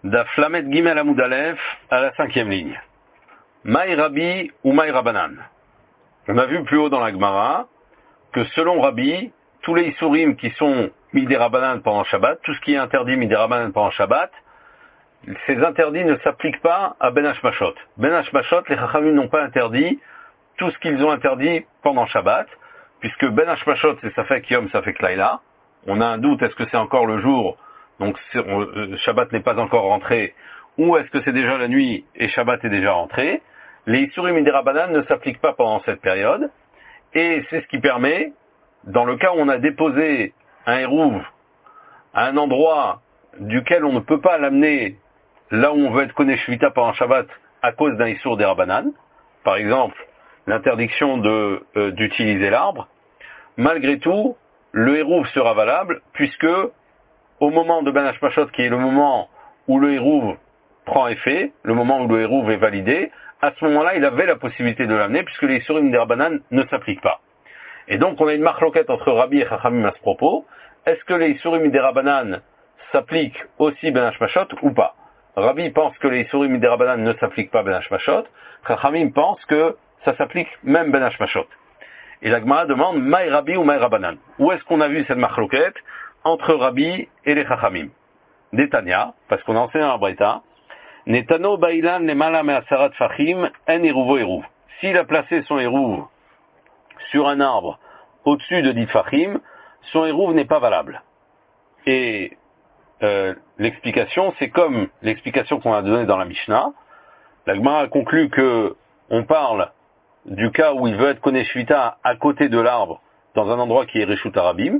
Daf Lamed Gimel Amud Aleph à la 5e ligne. Maï Rabbi ou Maï Rabbanan. On a vu plus haut dans la Gemara que selon Rabbi, tous les Isurim qui sont Midei Rabbanan pendant Shabbat, tout ce qui est interdit Midei Rabbanan pendant Shabbat, ces interdits ne s'appliquent pas à Ben Hashmashot. Ben Hashmashot, les Chachamim n'ont pas interdit tout ce qu'ils ont interdit pendant Shabbat, puisque Ben Hashmashot c'est Safek Yom, Safek Laila. On a un doute, est-ce que c'est encore le jour, donc Shabbat n'est pas encore rentré, ou est-ce que c'est déjà la nuit et Shabbat est déjà rentré? Les Isurim Midei Rabbanan ne s'appliquent pas pendant cette période, et c'est ce qui permet, dans le cas où on a déposé un Hérouv à un endroit duquel on ne peut pas l'amener là où on veut être Koné Shvita pendant Shabbat à cause d'un Issur des Rabbanan, par exemple l'interdiction d'utiliser l'arbre, malgré tout, le Hérouv sera valable, puisque au moment de Ben Hashmashot, qui est le moment où le Hérouv prend effet, le moment où le Hérouv est validé, à ce moment-là, il avait la possibilité de l'amener, puisque les Isurim des Rabbanan ne s'appliquent pas. Et donc, on a une marloquette entre Rabbi et Chachamim à ce propos. Est-ce que les Isurim des Rabbanan s'appliquent aussi Ben Hashmashot ou pas? Rabbi pense que les Isurim des Rabbanan ne s'appliquent pas Ben Hashmashot. Chachamim pense que ça s'applique même Ben Hashmashot. Et la Gemara demande Maï Rabbi ou Maï Rabbanan. Où est-ce qu'on a vu cette marloquette entre Rabbi et les Chachamim? Netanya, parce qu'on a enseigné dans la Braïta, Netano Baïlan Lemala Me'asarat Fachim En Eruvo Eruv. S'il a placé son Eruv sur un arbre au-dessus de 10 Fachim, son Eruv n'est pas valable. Et l'explication, c'est comme l'explication qu'on a donnée dans la Mishnah. La Gemara a conclu que on parle du cas où il veut être Koné Shvita à côté de l'arbre, dans un endroit qui est Reshut Arabim,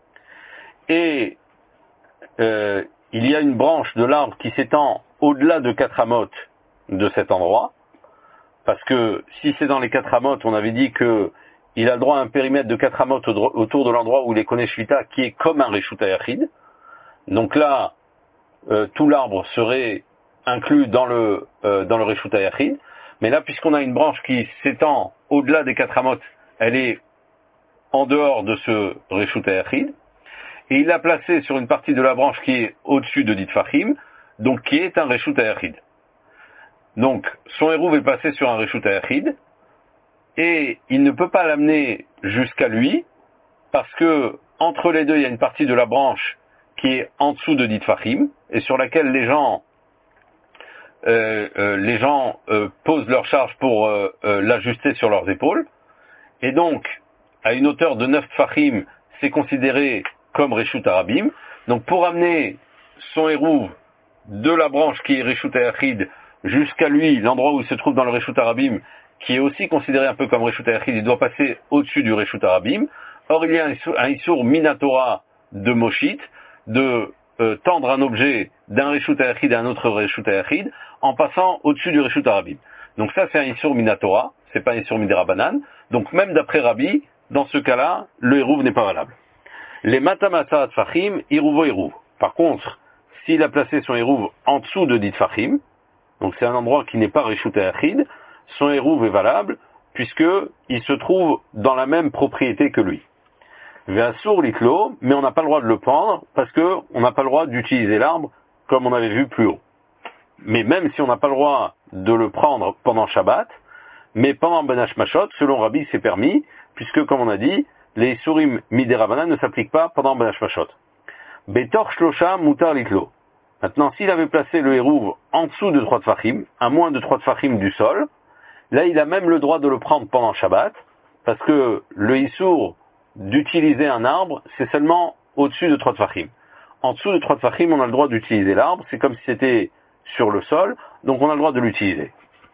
et il y a une branche de l'arbre qui s'étend au-delà de 4 amot de cet endroit, parce que si c'est dans les 4 amot, on avait dit que il a le droit à un périmètre de 4 amot autour de l'endroit où il est Koné Shvita, qui est comme un Reshut Hayachid. Donc là, tout l'arbre serait inclus dans le Reshut Hayachid. Mais là, puisqu'on a une branche qui s'étend au-delà des 4 amot, elle est en dehors de ce Reshut Hayachid. Et il l'a placé sur une partie de la branche qui est au-dessus de 10 Fachim, donc qui est un Reshut Hayachid. Donc, son Hérouv est passé sur un Reshut Hayachid, et il ne peut pas l'amener jusqu'à lui, parce que entre les deux, il y a une partie de la branche qui est en dessous de 10 Fachim, et sur laquelle les gens posent leur charge pour l'ajuster sur leurs épaules. Et donc, à une hauteur de 9 Fachim, c'est considéré comme Reshut Arabim. Donc, pour amener son Hérouv de la branche qui est Reshut Hayachid jusqu'à lui, l'endroit où il se trouve dans le Reshut Arabim, qui est aussi considéré un peu comme Reshut Hayachid, il doit passer au-dessus du Reshut Arabim. Or, il y a un Issur Minatora de Moshit, de tendre un objet d'un Reshut Hayachid à un autre Reshut Hayachid, en passant au-dessus du Reshut Arabim. Donc ça, c'est un Issur Minatora, c'est pas un Issur Midei Rabbanan. Donc même d'après Rabbi, dans ce cas-là, le Hérouv n'est pas valable. Les Matamasarat Fachim, Hérouvo Hérouv. Par contre, s'il a placé son Hérouv en dessous de 10 Fachim, donc c'est un endroit qui n'est pas Reshut Hayachid, son Hérouv est valable, puisque il se trouve dans la même propriété que lui. Ve'asur litlo, mais on n'a pas le droit de le prendre, parce que on n'a pas le droit d'utiliser l'arbre, comme on avait vu plus haut. Mais même si on n'a pas le droit de le prendre pendant Shabbat, mais pendant Ben Hashmashot, selon Rabbi, c'est permis, puisque, comme on a dit, les Isurim Midei Rabbanan ne s'appliquent pas pendant Ben Hashmashot. Betor Shlosha Mutar Litlo. Maintenant, s'il avait placé le Hérouv en dessous de 3 Tfachim, à moins de 3 Tfachim du sol, là, il a même le droit de le prendre pendant Shabbat, parce que le Issur d'utiliser un arbre, c'est seulement au-dessus de 3 Tfachim. En dessous de 3 Tfachim, on a le droit d'utiliser l'arbre, c'est comme si c'était sur le sol, donc on a le droit de l'utiliser.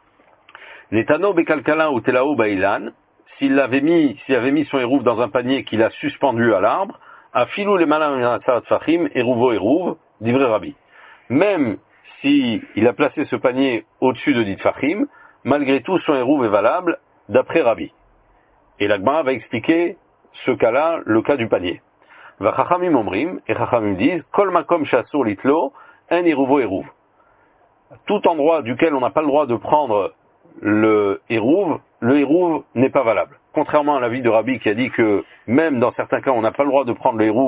Netano Bekalkala ou Telao Baïlan, s'il avait mis son Hérouv dans un panier qu'il a suspendu à l'arbre, à Filou les Malam Fachim, Hérouvo Hérouv, d'Ivré Rabbi. Même si il a placé ce panier au-dessus de 10 Fachim, malgré tout son Hérouv est valable, d'après Rabbi. Et la Gemara va expliquer ce cas-là, le cas du panier. Va Chachamim Omrim, et Chachamim disent, Kol Makom Shasur Litlo, En Hérouvo Hérouv. Tout endroit duquel on n'a pas le droit de prendre le Hérouv n'est pas valable. Contrairement à l'avis de Rabbi qui a dit que même dans certains cas on n'a pas le droit de prendre le Hérouv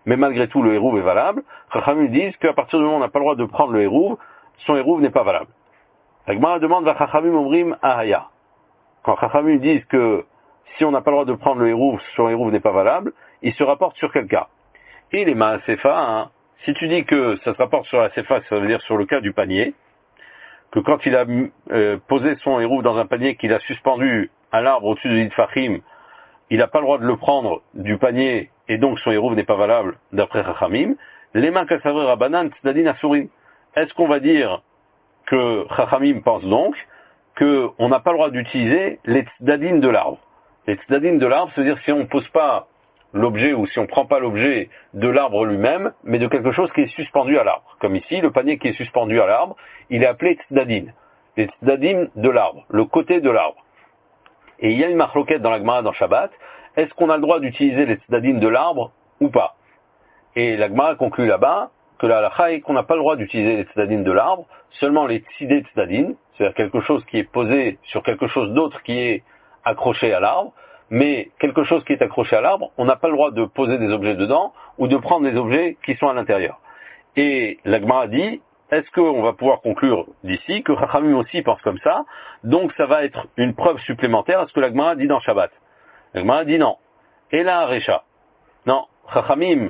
mais malgré tout le hérouv est valable. Chachamim disent qu'à partir du moment où on n'a pas le droit de prendre le hérouv, son hérouv n'est pas valable. La Gemara demande va Chachamim omrim ahaya. Quand Chachamim disent que si on n'a pas le droit de prendre le hérouv, son hérouv n'est pas valable, il se rapporte sur quel cas? Et les Maasefa, hein, si tu dis que ça se rapporte sur la Sefa, ça veut dire sur le cas du panier, que quand il a posé son hérouv dans un panier qu'il a suspendu à l'arbre au-dessus de l'Itfachim, il n'a pas le droit de le prendre du panier, et donc son hérouv n'est pas valable d'après Chachamim. Les mains kassavré rabanan tzadin asurim. Est-ce qu'on va dire que Chachamim pense donc qu'on n'a pas le droit d'utiliser les tzadin de l'arbre? Les tzadin de l'arbre, c'est-à-dire si on ne pose pas l'objet ou si on ne prend pas l'objet de l'arbre lui-même, mais de quelque chose qui est suspendu à l'arbre. Comme ici, le panier qui est suspendu à l'arbre, il est appelé tzadin. Les tzadin de l'arbre, le côté de l'arbre. Et il y a une marloquette dans la Gemara dans Shabbat, est-ce qu'on a le droit d'utiliser les tzadin de l'arbre ou pas? Et la Gemara conclut là-bas que la halakha est qu'on n'a pas le droit d'utiliser les tzadin de l'arbre, seulement les tzidé tzadin, c'est-à-dire quelque chose qui est posé sur quelque chose d'autre qui est accroché à l'arbre, mais quelque chose qui est accroché à l'arbre, on n'a pas le droit de poser des objets dedans ou de prendre des objets qui sont à l'intérieur. Et la Gemara dit, est-ce qu'on va pouvoir conclure d'ici que Chachamim aussi pense comme ça, donc ça va être une preuve supplémentaire à ce que la Gemara dit dans Shabbat. La Gemara dit non. Et là, Recha. Non, Chachamim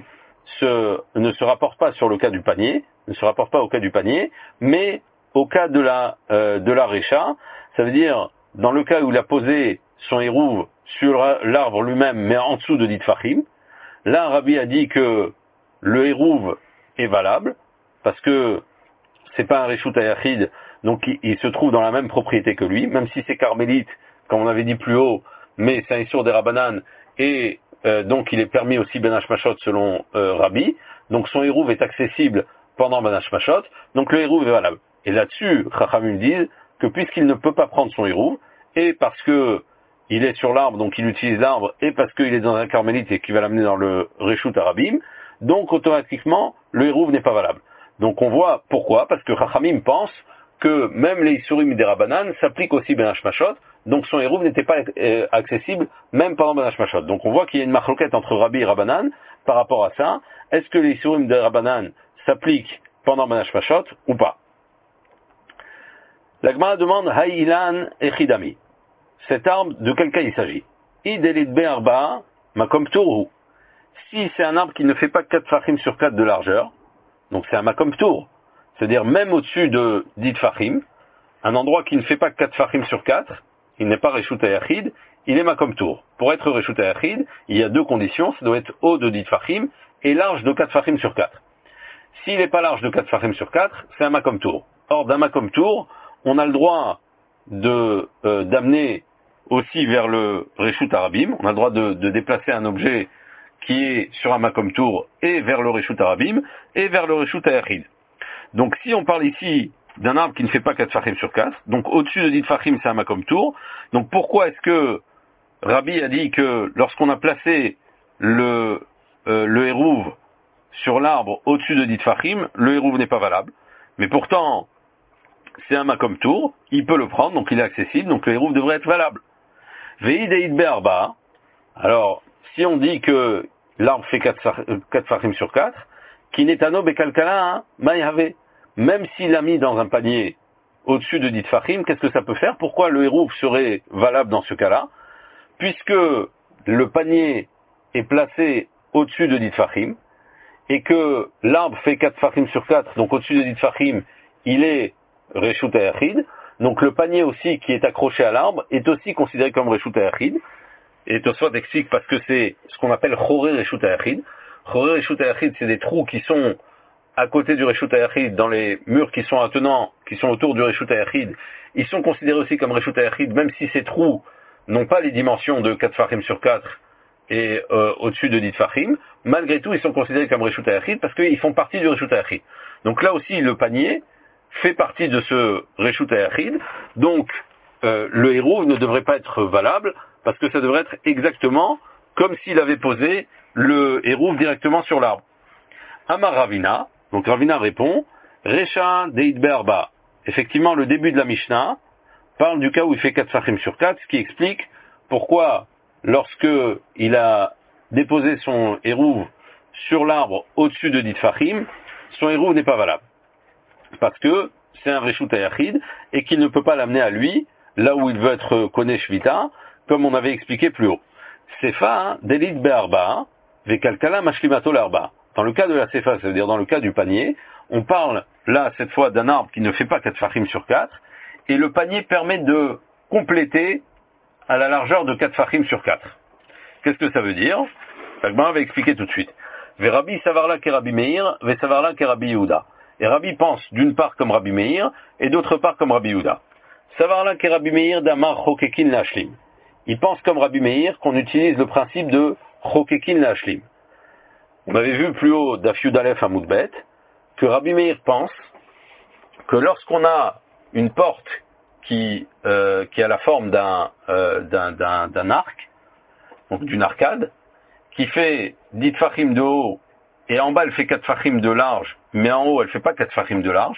ne se rapporte pas sur le cas du panier, ne se rapporte pas au cas du panier, mais au cas de la Recha, ça veut dire dans le cas où il a posé son hérouv sur l'arbre lui-même, mais en dessous de Ditfachim, là, Rabbi a dit que le hérouv est valable, parce que c'est pas un Reshut Hayachid, donc il se trouve dans la même propriété que lui, même si c'est carmélite, comme on avait dit plus haut, mais c'est un Issour des Rabbanan, et donc il est permis aussi Ben Hashmashot selon Rabbi, donc son hérouv est accessible pendant Ben Hashmashot, donc le hérouv est valable. Et là-dessus, Chachamim disent que puisqu'il ne peut pas prendre son hérouv, et parce que il est sur l'arbre, donc il utilise l'arbre, et parce qu'il est dans un carmélite et qu'il va l'amener dans le Reshut Arabim, donc automatiquement, le hérouv n'est pas valable. Donc on voit pourquoi, parce que Chachamim pense que même les Isurim des Rabbanan s'appliquent aussi Ben Hashmashot, donc son hérouv n'était pas accessible même pendant Ben Hashmashot. Donc on voit qu'il y a une machloquette entre Rabbi et Rabbanan par rapport à ça. Est-ce que les Isurim des Rabbanan s'appliquent pendant Ben Hashmashot ou pas? La Gemara demande Haïlan Echidami. Cet arbre, de quel cas il s'agit? Idelit be'arba makom tourhu. Si c'est un arbre qui ne fait pas 4 fachim sur 4 de largeur, donc c'est un makom tour, c'est-à-dire même au-dessus de 10 fachim, un endroit qui ne fait pas 4 fachim sur 4, il n'est pas Reshut Hayachid, il est makom tour. Pour être Reshut Hayachid, il y a deux conditions, ça doit être haut de 10 fachim et large de 4 fachim sur 4. S'il n'est pas large de 4 fachim sur 4, c'est un makom tour. Or, d'un makom tour, on a le droit d'amener aussi vers le Reshut Arabim, on a le droit de déplacer un objet qui est sur un makom tour et vers le Reshut Arabim et vers le Reshut Hayachid. Donc si on parle ici d'un arbre qui ne fait pas 4 fachim sur 4, donc au-dessus de 10 fachim c'est un makom tour, donc pourquoi est-ce que Rabbi a dit que lorsqu'on a placé le hérouv sur l'arbre au-dessus de 10 fachim, le hérouv n'est pas valable, mais pourtant c'est un makom tour, il peut le prendre, donc il est accessible, donc le hérouv devrait être valable. Ve'ideit be'arba, alors si on dit que l'arbre fait 4 fachim sur 4, kinetano bekalkala ma'yave, même s'il l'a mis dans un panier au-dessus de 10 fachim, qu'est-ce que ça peut faire? Pourquoi le hérouv serait valable dans ce cas-là? Puisque le panier est placé au-dessus de 10 fachim, et que l'arbre fait 4 fachim sur 4, donc au-dessus de 10 fachim, il est Reshut Hayachid, donc le panier aussi qui est accroché à l'arbre est aussi considéré comme Reshut Hayachid, et Tosfot explique parce que c'est ce qu'on appelle Choré Reshut Hayachid. Choré Reshut Hayachid, c'est des trous qui sont à côté du Reshut Hayachid, dans les murs qui sont attenants, qui sont autour du Reshut Hayachid, ils sont considérés aussi comme Reshut Hayachid, même si ces trous n'ont pas les dimensions de 4 fachim sur 4 et au-dessus de 10 fachim, malgré tout ils sont considérés comme Reshut Hayachid parce qu'ils font partie du Reshut Hayachid. Donc là aussi le panier fait partie de ce Reshut Hayachid, donc le hérouv ne devrait pas être valable parce que ça devrait être exactement comme s'il avait posé le hérouv directement sur l'arbre. Amar Ravina, donc Ravina répond, Recha Deit Be'arba. Effectivement, le début de la Mishnah parle du cas où il fait 4 fachim sur 4, ce qui explique pourquoi, lorsque il a déposé son hérouv sur l'arbre au-dessus de dit Fahim, son Hérouv n'est pas valable. Parce que c'est un Reshut Hayachid et qu'il ne peut pas l'amener à lui, là où il veut être Koné Shvita, comme on avait expliqué plus haut. Sefa, Delit Be'arba, Vekalkala Mashlimato L'Arba. Dans le cas de la Sefa, ça veut dire dans le cas du panier, on parle là, cette fois, d'un arbre qui ne fait pas 4 Fahim sur 4, et le panier permet de compléter à la largeur de 4 Fahim sur 4. Qu'est-ce que ça veut dire? L'Agmara va expliquer tout de suite. Rabbi Savarla ke Rabbi Meir, ve Savarla ke Rabbi Yehuda. Et Rabbi pense d'une part comme Rabbi Meir, et d'autre part comme Rabbi Yehuda. Savarla ke Rabbi Meir damar chokekin lashlim. Il pense comme Rabbi Meir qu'on utilise le principe de chokekin lashlim. On avait vu plus haut Daf Yud Aleph Amud Bet que Rabbi Meir pense que lorsqu'on a une porte qui a la forme d'un arc, donc d'une arcade, qui fait 10 Fahim de haut, et en bas elle fait 4 Fahim de large, mais en haut elle fait pas 4 Fahim de large,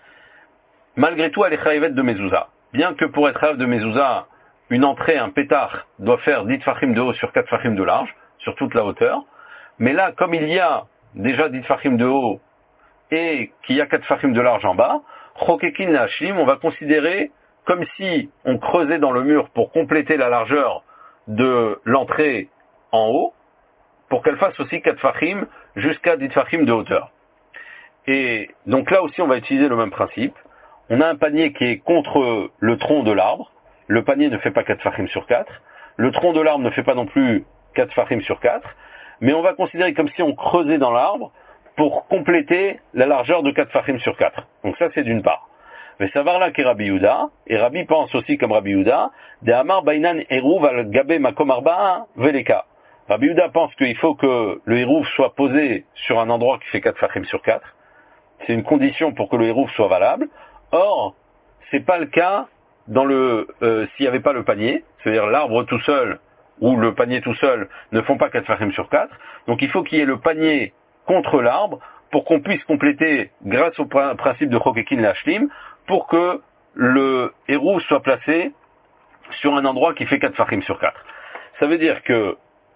malgré tout elle est chayavet de mezouza. Bien que pour être chayav de mezouza, une entrée, un pétard, doit faire 10 Fahim de haut sur 4 Fahim de large, sur toute la hauteur, mais là, comme il y a déjà 10 Fahim de haut, et qu'il y a 4 Fahim de large en bas, chokekin lashlim, on va considérer comme si on creusait dans le mur pour compléter la largeur de l'entrée en haut, pour qu'elle fasse aussi 4 Fahim jusqu'à 10 Fahim de hauteur. Et donc là aussi on va utiliser le même principe. On a un panier qui est contre le tronc de l'arbre. Le panier ne fait pas 4 Fahim sur 4. Le tronc de l'arbre ne fait pas non plus 4 Fahim sur 4. Mais on va considérer comme si on creusait dans l'arbre pour compléter la largeur de 4 Fahim sur 4. Donc ça c'est d'une part. Mais ça va là qu'est Rabbi Yehuda, et Rabbi pense aussi comme Rabbi Yehuda, de Amar Bainan Eruv al Gabe Makom Arba Veleka. Rabbi Yehuda pense qu'il faut que le Eruv soit posé sur un endroit qui fait 4 Fahim sur 4. C'est une condition pour que le Eruv soit valable. Or, c'est pas le cas dans s'il n'y avait pas le panier, c'est-à-dire l'arbre tout seul ou le panier tout seul ne font pas 4 Fahim sur 4. Donc il faut qu'il y ait le panier contre l'arbre pour qu'on puisse compléter grâce au principe de Chokekin Lashlim, pour que le Hérouv soit placé sur un endroit qui fait 4 Fahim sur 4. Ça veut dire que,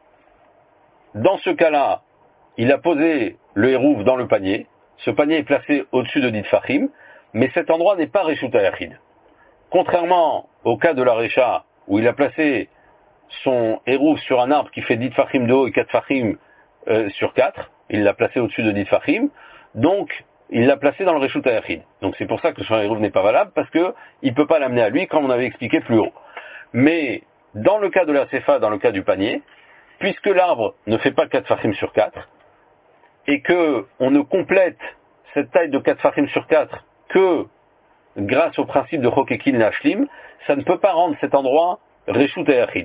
dans ce cas-là, il a posé le Hérouv dans le panier, ce panier est placé au-dessus de 10 Fahim, mais cet endroit n'est pas Reshut Hayachid. Contrairement au cas de la Recha, où il a placé son Hérouv sur un arbre qui fait 10 Fahim de haut et 4 Fahim sur 4, il l'a placé au-dessus de 10 Fahim, donc il l'a placé dans le Reshut Hayachid. Donc c'est pour ça que son Hérouv n'est pas valable, parce que il peut pas l'amener à lui, comme on avait expliqué plus haut. Mais, dans le cas de la Sefa, dans le cas du panier, puisque l'arbre ne fait pas 4 Fahim sur 4, et que on ne complète cette taille de 4 Fahim sur 4 que grâce au principe de Chokekin Lashlim, ça ne peut pas rendre cet endroit Reshut Hayachid.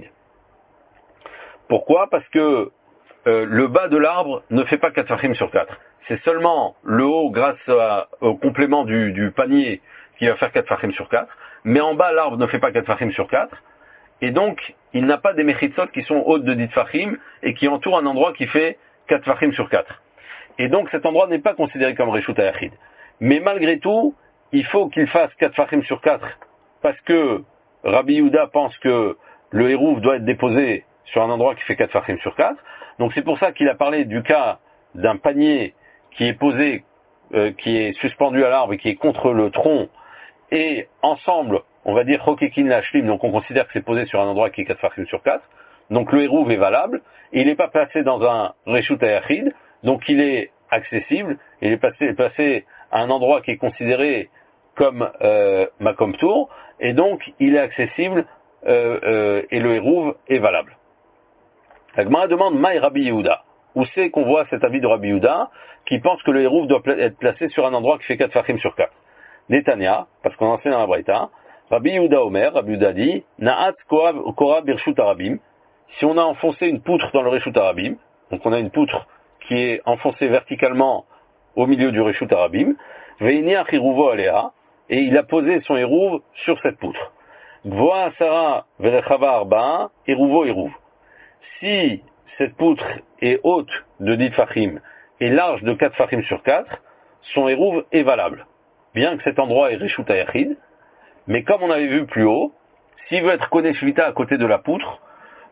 Pourquoi? Parce que le bas de l'arbre ne fait pas 4 Fahim sur 4. C'est seulement le haut grâce au complément du panier qui va faire 4 Fahim sur 4. Mais en bas, l'arbre ne fait pas 4 Fahim sur 4. Et donc, il n'a pas des Mechitsot qui sont hautes de 10 Fahim et qui entourent un endroit qui fait 4 Fahim sur 4. Et donc, cet endroit n'est pas considéré comme Reshut Hayachid. Mais malgré tout, il faut qu'il fasse 4 Fahim sur 4 parce que Rabbi Yehuda pense que le Hérouv doit être déposé sur un endroit qui fait 4 Fahim sur 4. Donc c'est pour ça qu'il a parlé du cas d'un panier qui est posé, qui est suspendu à l'arbre et qui est contre le tronc, et ensemble, on va dire Chokekin Lashlim, donc on considère que c'est posé sur un endroit qui est 4 Fahim sur 4, donc le Hérouv est valable, et il n'est pas placé dans un Reshut Hayachid, donc il est accessible, il est placé à un endroit qui est considéré comme Makom Tour, et donc il est accessible, et le Hérouv est valable. La Gemara demande Maï Rabbi Yehuda. Où c'est qu'on voit cet avis de Rabbi Yehuda qui pense que le Hérouv doit être placé sur un endroit qui fait 4 Fahim sur 4. Netanya, parce qu'on enseigne dans la Braïta, Rabbi Yehuda Omer, Rabbi Yehuda dit Na'at Kora Birshut Arabim. Si on a enfoncé une poutre dans le Reshut Arabim, donc on a une poutre qui est enfoncée verticalement au milieu du Reshut Arabim, Veini Achiruvo Alea, et il a posé son Hérouv sur cette poutre. Gvoa Asara Verechava Arba, Hérouvo Hérouv. Si cette poutre est haute de 10 Fahim et large de 4 Fahim sur 4, son Hérouv est valable. Bien que cet endroit est Reshut Hayachid, mais comme on avait vu plus haut, s'il veut être Koné Shvita à côté de la poutre,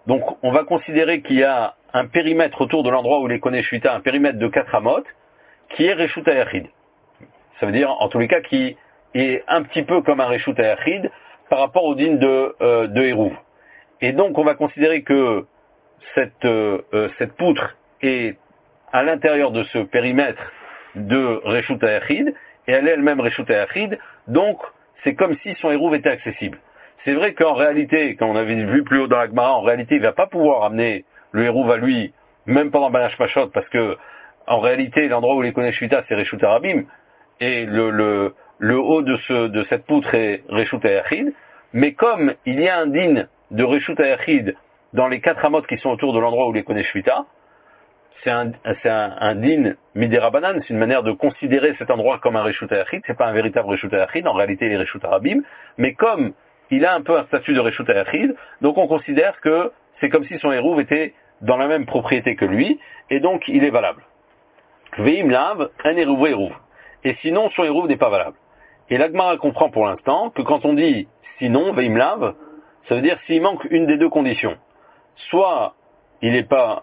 Donc on va considérer qu'il y a un périmètre autour de l'endroit où il est Koné Shvita, un périmètre de 4 amot, qui est Reshut HaYachid. Ça veut dire, en tous les cas, qui est un petit peu comme un Reshut HaYachid par rapport au din de Hérouv. Et donc on va considérer que cette poutre est à l'intérieur de ce périmètre de Reshut HaYachid, et elle est elle-même Reshut HaYachid, donc c'est comme si son Hérouv était accessible. C'est vrai qu'en réalité, quand on avait vu plus haut dans la Gemara, en réalité il va pas pouvoir amener le Hérouv à lui, même pendant Banash Pashot, parce que en réalité l'endroit où les connaît Shvita c'est Reshut HaRabim, et le haut de cette poutre est Reshut HaYachid, mais comme il y a un din de Reshut HaYachid dans les 4 amot qui sont autour de l'endroit où les connaît Shvita, c'est un din midérabanan, c'est une manière de considérer cet endroit comme un Reshut HaYachid, c'est pas un véritable Reshut HaYachid, en réalité il est Reshut HaRabim, mais comme il a un peu un statut de Reshut HaYachid, donc on considère que c'est comme si son Hérouv était dans la même propriété que lui, et donc il est valable. Veim lav, un Hérouv Hérouv. Et sinon, son Hérouv n'est pas valable. Et l'Agmara comprend pour l'instant que quand on dit sinon, Veim lav, ça veut dire s'il manque une des deux conditions. Soit il n'est pas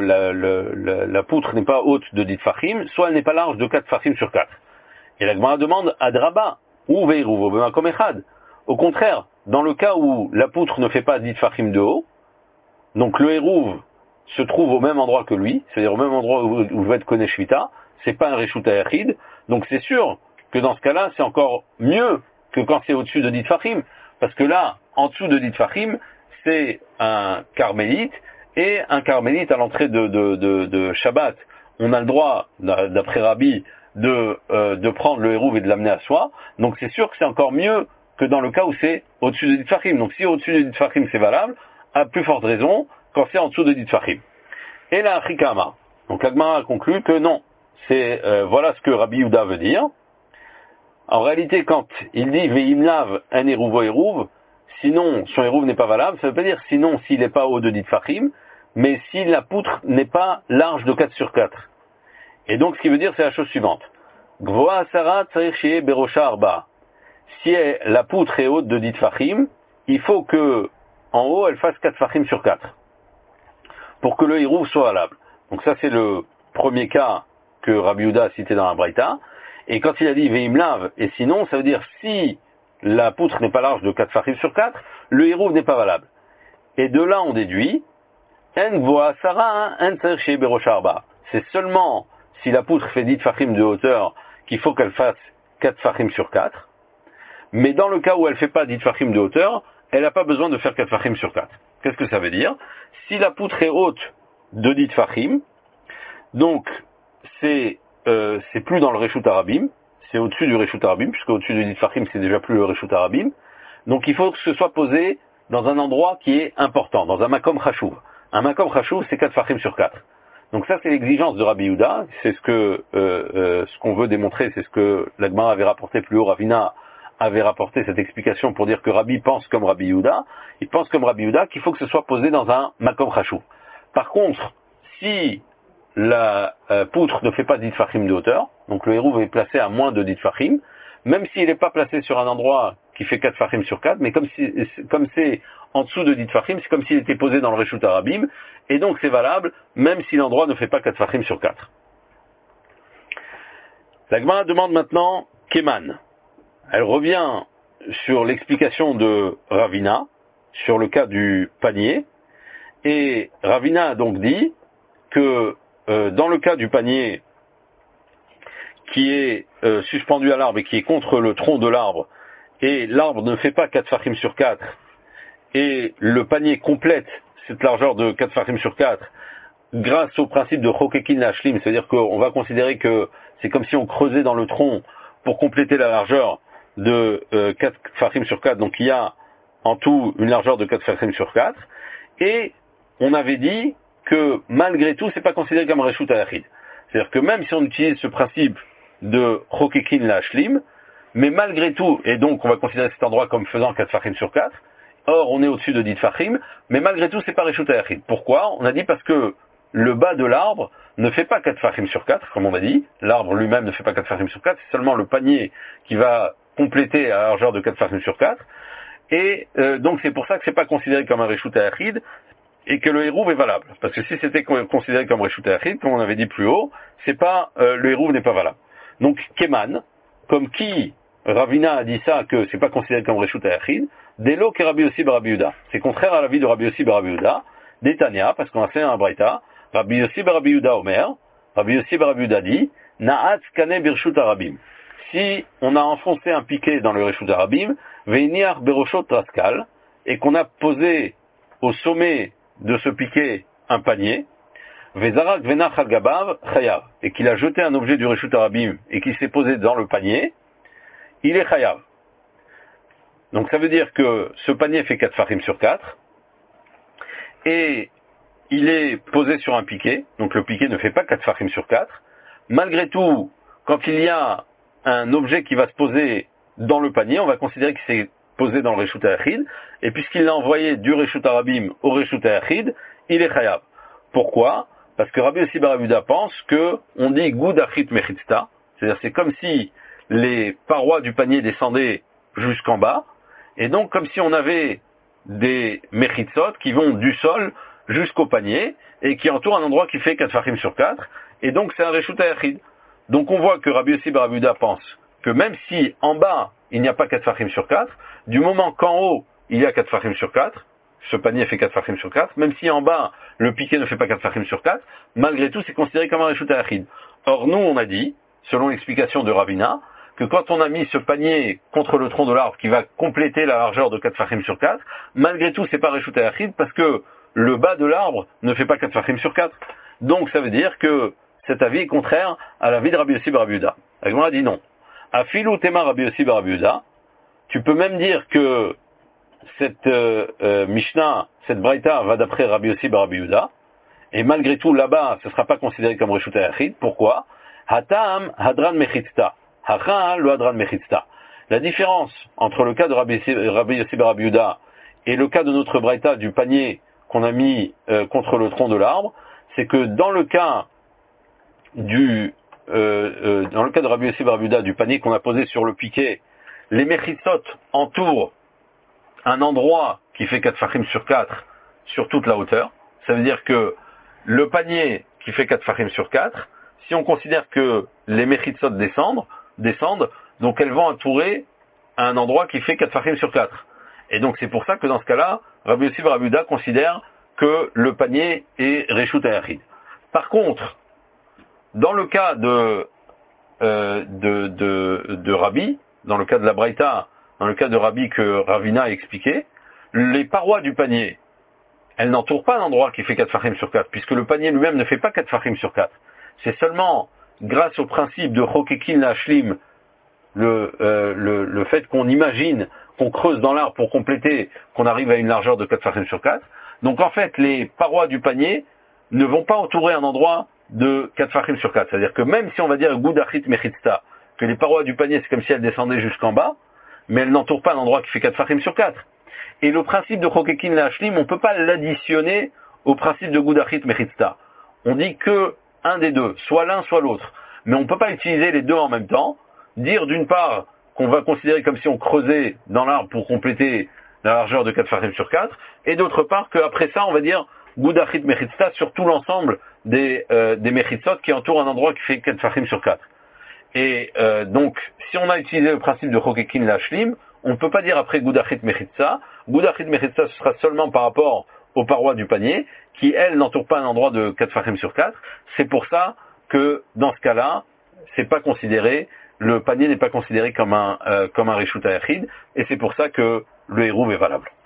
la poutre n'est pas haute de 10 fachim, soit elle n'est pas large de 4 fachim sur 4. Et l'Agmara demande Adraba, ou Veiruv, ou comme Echad. Au contraire, dans le cas où la poutre ne fait pas 10 fachim de haut, donc le Hérouv se trouve au même endroit que lui, c'est-à-dire au même endroit où va être Koné Shvita, c'est pas un Reshut HaYachid, donc c'est sûr que dans ce cas-là, c'est encore mieux que quand c'est au-dessus de 10 fachim, parce que là, en dessous de 10 fachim, c'est un carmélite, et un carmélite à l'entrée de Shabbat, on a le droit, d'après Rabbi, de prendre le Hérouv et de l'amener à soi, donc c'est sûr que c'est encore mieux que dans le cas où c'est au-dessus de 10 fachim. Donc si au-dessus de 10 fachim c'est valable, à plus forte raison quand c'est en dessous de 10 fachim. Et la Chikama. Donc l'Agmara conclut que non, c'est voilà ce que Rabbi Yehuda veut dire. En réalité, quand il dit Veim lav un Hérouvo Hérouv, sinon son Hérouv n'est pas valable, ça veut pas dire sinon s'il n'est pas haut de 10 fachim, mais si la poutre n'est pas large de 4 sur 4. Et donc ce qui veut dire c'est la chose suivante. Gvoa Asara Tzarich Sheye Berosha Arba. Si la poutre est haute de 10 fachim, il faut que en haut elle fasse 4 fachim sur 4 pour que le Hérouv soit valable. Donc ça c'est le premier cas que Rabbi Yehuda a cité dans la Braïta. Et quand il a dit Veim lav, et sinon, ça veut dire si la poutre n'est pas large de 4 fachim sur 4, le Hérouv n'est pas valable. Et de là on déduit En Gvoa Asara, En Tzarich Sheye Berosha Arba. C'est seulement si la poutre fait 10 fachim de hauteur qu'il faut qu'elle fasse 4 fachim sur 4. Mais dans le cas où elle ne fait pas 10 fachim de hauteur, elle n'a pas besoin de faire 4 fachim sur 4. Qu'est-ce que ça veut dire? Si la poutre est haute de 10 fachim, donc c'est plus dans le Reshut HaRabim, c'est au-dessus du Reshut HaRabim, puisque au-dessus de 10 fachim c'est déjà plus le Reshut HaRabim. Donc il faut que ce soit posé dans un endroit qui est important, dans un makom chashuv. Un makom chashuv c'est 4 fachim sur 4. Donc ça c'est l'exigence de Rabbi Yehuda, c'est ce qu'on veut démontrer, c'est ce que l'Agmara avait rapporté plus haut, Ravina avait rapporté cette explication pour dire que Rabbi pense comme Rabbi Yehuda, il pense comme Rabbi Yehuda qu'il faut que ce soit posé dans un makom chashuv. Par contre, si la poutre ne fait pas 10 fachim de hauteur, donc le Hérouv est placé à moins de 10 fachim, même s'il n'est pas placé sur un endroit qui fait 4 fachim sur 4, mais comme c'est en dessous de 10 fachim, c'est comme s'il était posé dans le Reshut HaRabim, et donc c'est valable, même si l'endroit ne fait pas 4 fachim sur 4. La Gemara demande maintenant Keman. Elle revient sur l'explication de Ravina, sur le cas du panier, et Ravina a donc dit que dans le cas du panier qui est suspendu à l'arbre et qui est contre le tronc de l'arbre, et l'arbre ne fait pas 4 fachim sur 4, et le panier complète cette largeur de 4 fachim sur 4 grâce au principe de chokekin lashlim, c'est-à-dire qu'on va considérer que c'est comme si on creusait dans le tronc pour compléter la largeur de 4 fachim sur 4, donc il y a en tout une largeur de 4 fachim sur 4, et on avait dit que malgré tout c'est pas considéré comme Reshut HaYachid. C'est-à-dire que même si on utilise ce principe de chokekin lashlim, mais malgré tout, et donc on va considérer cet endroit comme faisant 4 fachim sur 4, or on est au-dessus de 10 fachim, mais malgré tout c'est pas Reshut HaYachid. Pourquoi? On a dit parce que le bas de l'arbre ne fait pas 4 fachim sur 4, comme on a dit, l'arbre lui-même ne fait pas 4 fachim sur 4, c'est seulement le panier qui va compléter à la largeur de 4 fachim sur 4, et donc c'est pour ça que c'est pas considéré comme un Reshut HaYachid, et que le hérouv est valable. Parce que si c'était considéré comme Reshut Hayachid, comme on avait dit plus haut, c'est pas, le hérouv n'est pas valable. Donc, Keman, comme qui Ravina a dit ça, que c'est pas considéré comme Reshut Hayachid, Delo ke Rabbi Yossi bar Rabbi Yehuda. C'est contraire à l'avis de Rabbi Yossi bar Rabbi Yehuda, d'Etania, parce qu'on a fait un braïta, Rabbi Yossi bar Rabbi Yehuda Omer, Rabbi Yossi bar Rabbi Yehuda dit, Na'at kane birshut arabim. Si on a enfoncé un piquet dans le Reshut Arabim, veiniar beroshot raskal, et qu'on a posé au sommet de ce piquet un panier, vezarak venach al gabav chayav, et qu'il a jeté un objet du Reshut Arabim et qui s'est posé dans le panier, il est chayav. Donc ça veut dire que ce panier fait 4 farim sur 4, et il est posé sur un piquet, donc le piquet ne fait pas 4 farim sur 4. Malgré tout, quand il y a un objet qui va se poser dans le panier, on va considérer qu'il s'est posé dans le Reshut Hayachid, et puisqu'il l'a envoyé du Reshut Arabim au Reshut Hayachid, il est chayav. Pourquoi? Parce que Rabbi Yossi bar Rabbi Yehuda pense que on dit Gud Achit Mechitzta, c'est-à-dire c'est comme si les parois du panier descendaient jusqu'en bas, et donc comme si on avait des Mechitzot qui vont du sol jusqu'au panier, et qui entourent un endroit qui fait 4 farim sur 4, et donc c'est un Reshut Hayachid. Donc on voit que Rabbi Yossi bar Rabbi Yehuda pense que même si en bas il n'y a pas 4 farim sur 4, du moment qu'en haut il y a 4 farim sur 4, ce panier fait 4 farim sur 4, même si en bas le piquet ne fait pas 4 farim sur 4, malgré tout c'est considéré comme un Reshut Hayachid. Or nous on a dit, selon l'explication de Ravina, que quand on a mis ce panier contre le tronc de l'arbre qui va compléter la largeur de 4 farim sur 4, malgré tout c'est pas Reshut Hayachid parce que le bas de l'arbre ne fait pas 4 farim sur 4. Donc ça veut dire que cet avis est contraire à l'avis de Rabbi Yossi bar Rabbi Yehuda. La Gemara dit non. Afilu tema Rabbi Yossi bar Rabbi Yehuda, tu peux même dire que cette Mishnah, cette Braïta va d'après Rabbi Yossi bar Rabbi Yehuda, et malgré tout là-bas, ce ne sera pas considéré comme Reshut Hayachid. Pourquoi? Hatam hadran mechitzta, hachal lo hadran mechitzta. La différence entre le cas de Rabbi Yossi bar Rabbi Yehuda et le cas de notre Braïta du panier qu'on a mis contre le tronc de l'arbre, c'est que dans le cas de Rabbi Yossi bar Rabbi Yehuda, du panier qu'on a posé sur le piquet, les Mechitzot entourent un endroit qui fait 4 farim sur 4 sur toute la hauteur. Ça veut dire que le panier qui fait 4 farim sur 4, si on considère que les Mechitzot descendent, donc elles vont entourer un endroit qui fait 4 farim sur 4. Et donc c'est pour ça que dans ce cas-là, Rabbi Yossi bar Rabbi Yehuda considère que le panier est Reshut Hayachid. Par contre, dans le cas de Rabbi, dans le cas de la Braïta, dans le cas de Rabbi que Ravina a expliqué, les parois du panier, elles n'entourent pas un endroit qui fait 4 farim sur 4, puisque le panier lui-même ne fait pas 4 farim sur 4. C'est seulement grâce au principe de Chokekin Lashlim, le fait qu'on imagine, qu'on creuse dans l'arbre pour compléter, qu'on arrive à une largeur de 4 farim sur 4. Donc en fait, les parois du panier ne vont pas entourer un endroit de 4 farim sur 4. C'est-à-dire que même si on va dire Gud Achit Mechitzta, que les parois du panier c'est comme si elles descendaient jusqu'en bas, mais elles n'entourent pas un endroit qui fait 4 farim sur 4. Et le principe de Chokekin Lashlim, on ne peut pas l'additionner au principe de Gud Achit Mechitzta. On dit que un des deux, soit l'un soit l'autre. Mais on ne peut pas utiliser les deux en même temps, dire d'une part qu'on va considérer comme si on creusait dans l'arbre pour compléter la largeur de 4 farim sur 4, et d'autre part qu'après ça on va dire Gud Achit Mechitzta sur tout l'ensemble des Mechitzot qui entourent un endroit qui fait 4 farim sur 4. Et donc, si on a utilisé le principe de Chokekin Lashlim, on ne peut pas dire après Gud Achit Mechitzta. Gud Achit Mechitzta, ce sera seulement par rapport aux parois du panier, qui, elles, n'entourent pas un endroit de 4 farim sur 4. C'est pour ça que, dans ce cas-là, c'est pas considéré, le panier n'est pas considéré comme un Reshut Hayachid, et c'est pour ça que le hérouv est valable.